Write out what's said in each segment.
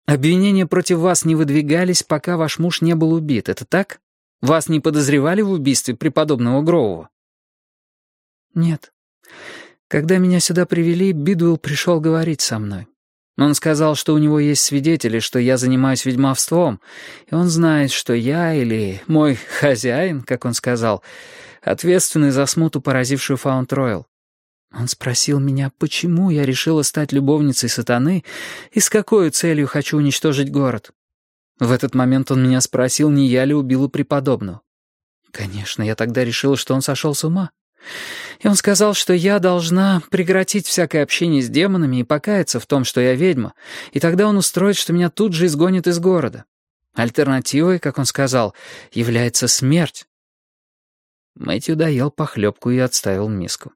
Обвинения против вас не выдвигались, пока ваш муж не был убит, это так? Вас не подозревали в убийстве преподобного Гроува?» «Нет. Когда меня сюда привели, Бидуэлл пришел говорить со мной. Он сказал, что у него есть свидетели, что я занимаюсь ведьмовством, и он знает, что я или мой хозяин, как он сказал, ответственны за смуту, поразившую Фаунд-Ройл. Он спросил меня, почему я решила стать любовницей сатаны и с какой целью хочу уничтожить город. В этот момент он меня спросил, не я ли убила преподобного. Конечно, я тогда решила, что он сошел с ума. И он сказал, что я должна прекратить всякое общение с демонами и покаяться в том, что я ведьма, и тогда он устроит, что меня тут же изгонят из города. Альтернативой, как он сказал, является смерть. Мэтью доел похлебку и отставил миску.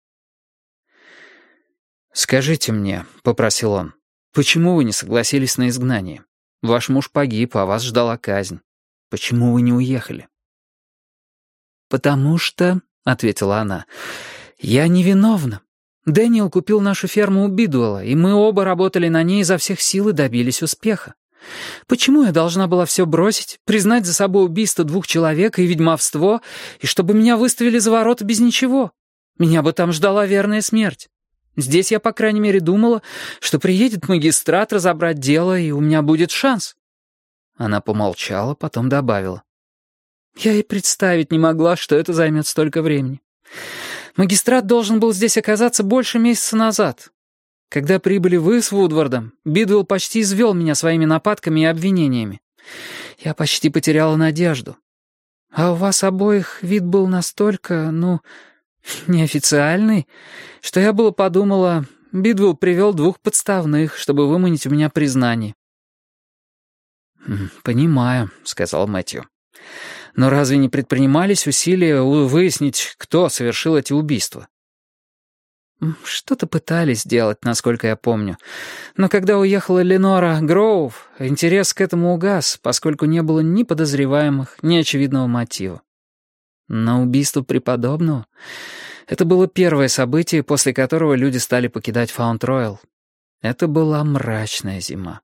«Скажите мне», — попросил он, — «почему вы не согласились на изгнание? Ваш муж погиб, а вас ждала казнь. Почему вы не уехали?» «Потому что», — ответила она, — «я невиновна. Дэниел купил нашу ферму у Бидуэлла, и мы оба работали на ней изо всех сил и добились успеха. Почему я должна была все бросить, признать за собой убийство 2 человек и ведьмовство, и чтобы меня выставили за ворота без ничего? Меня бы там ждала верная смерть. Здесь я, по крайней мере, думала, что приедет магистрат разобрать дело, и у меня будет шанс». Она помолчала, потом добавила. «Я и представить не могла, что это займет столько времени. Магистрат должен был здесь оказаться больше месяца назад. Когда прибыли вы с Вудвардом, Бидуэлл почти извел меня своими нападками и обвинениями. Я почти потеряла надежду. А у вас обоих вид был настолько, неофициальный, что я было подумала, Бидуэлл привел 2 подставных, чтобы выманить у меня признание». «Понимаю», — сказал Мэтью. «Но разве не предпринимались усилия выяснить, кто совершил эти убийства?» «Что-то пытались сделать, насколько я помню. Но когда уехала Ленора Гроув, интерес к этому угас, поскольку не было ни подозреваемых, ни очевидного мотива. Но убийство преподобного — это было первое событие, после которого люди стали покидать Фаунд-Ройл. Это была мрачная зима».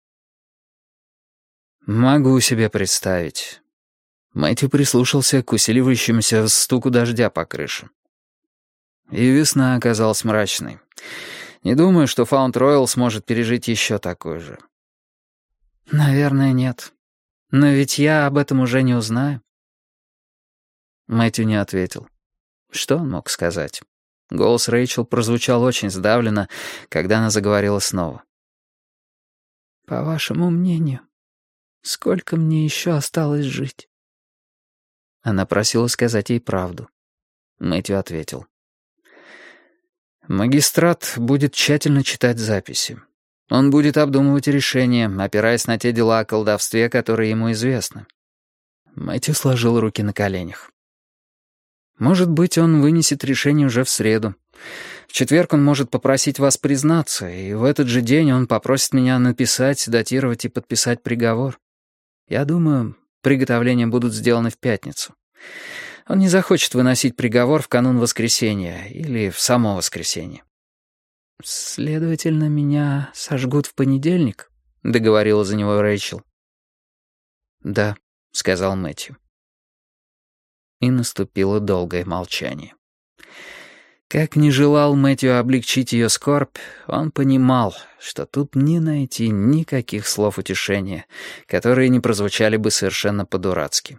«Могу себе представить». Мэтью прислушался к усиливающемуся стуку дождя по крыше. И весна оказалась мрачной. Не думаю, что Фаунд-Ройл сможет пережить еще такой же. «Наверное, нет. Но ведь я об этом уже не узнаю». Мэтью не ответил. Что он мог сказать? Голос Рэйчел прозвучал очень сдавленно, когда она заговорила снова. «По вашему мнению, сколько мне еще осталось жить?» Она просила сказать ей правду. Мэтью ответил. «Магистрат будет тщательно читать записи. Он будет обдумывать решения, опираясь на те дела о колдовстве, которые ему известны». Мэтью сложил руки на коленях. «Может быть, он вынесет решение уже в среду. В четверг он может попросить вас признаться, и в этот же день он попросит меня написать, датировать и подписать приговор. Я думаю, приготовления будут сделаны в пятницу. Он не захочет выносить приговор в канун воскресенья или в само воскресенье». «Следовательно, меня сожгут в понедельник?» — договорила за него Рэйчел. «Да», — сказал Мэтью. И наступило долгое молчание. Как ни желал Мэтью облегчить ее скорбь, он понимал, что тут не найти никаких слов утешения, которые не прозвучали бы совершенно по-дурацки.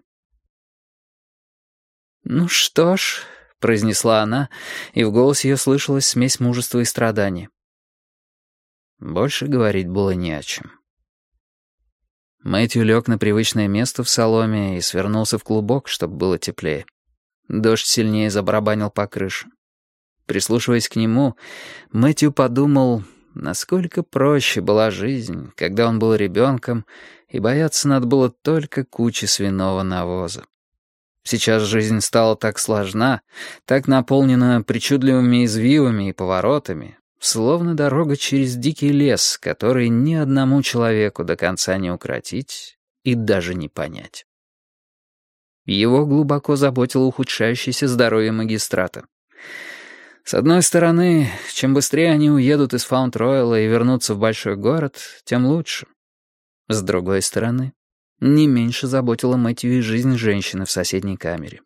«Ну что ж», — произнесла она, и в голосе ее слышалась смесь мужества и страдания. Больше говорить было не о чем. Мэтью лег на привычное место в соломе и свернулся в клубок, чтобы было теплее. Дождь сильнее забарабанил по крыше. Прислушиваясь к нему, Мэтью подумал, насколько проще была жизнь, когда он был ребенком, и бояться надо было только кучи свиного навоза. Сейчас жизнь стала так сложна, так наполнена причудливыми извивами и поворотами, словно дорога через дикий лес, который ни одному человеку до конца не укротить и даже не понять. Его глубоко заботило ухудшающееся здоровье магистрата. С одной стороны, чем быстрее они уедут из Фаунд-Ройла и вернутся в большой город, тем лучше. С другой стороны, не меньше заботила Мэтью и жизнь женщины в соседней камере.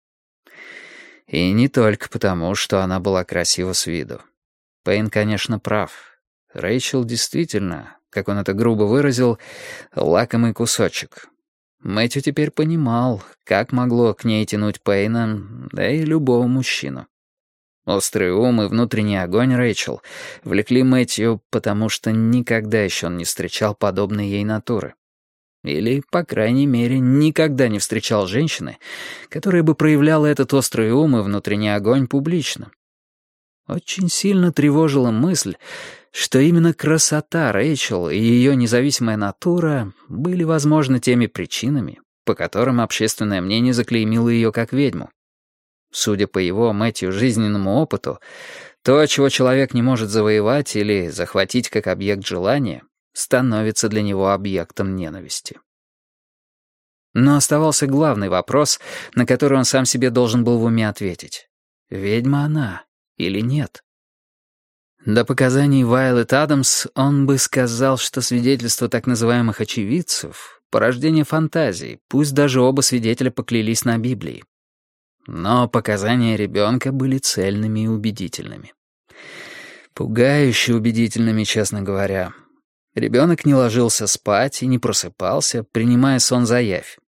И не только потому, что она была красива с виду. Пейн, конечно, прав. Рэйчел действительно, как он это грубо выразил, лакомый кусочек. Мэтью теперь понимал, как могло к ней тянуть Пейна, да и любого мужчину. Острый ум и внутренний огонь Рэйчел влекли Мэтью, потому что никогда еще он не встречал подобной ей натуры. Или, по крайней мере, никогда не встречал женщины, которая бы проявляла этот острый ум и внутренний огонь публично. Очень сильно тревожила мысль, что именно красота Рэйчел и ее независимая натура были, возможно, теми причинами, по которым общественное мнение заклеймило ее как ведьму. Судя по его, Мэтью, жизненному опыту, то, чего человек не может завоевать или захватить как объект желания, становится для него объектом ненависти. Но оставался главный вопрос, на который он сам себе должен был в уме ответить. Ведьма она или нет? До показаний Вайолет Адамс он бы сказал, что свидетельства так называемых очевидцев — порождение фантазий, пусть даже оба свидетеля поклялись на Библии. Но показания ребенка были цельными и убедительными. Пугающе убедительными, честно говоря. Ребенок не ложился спать и не просыпался, принимая сон за явь.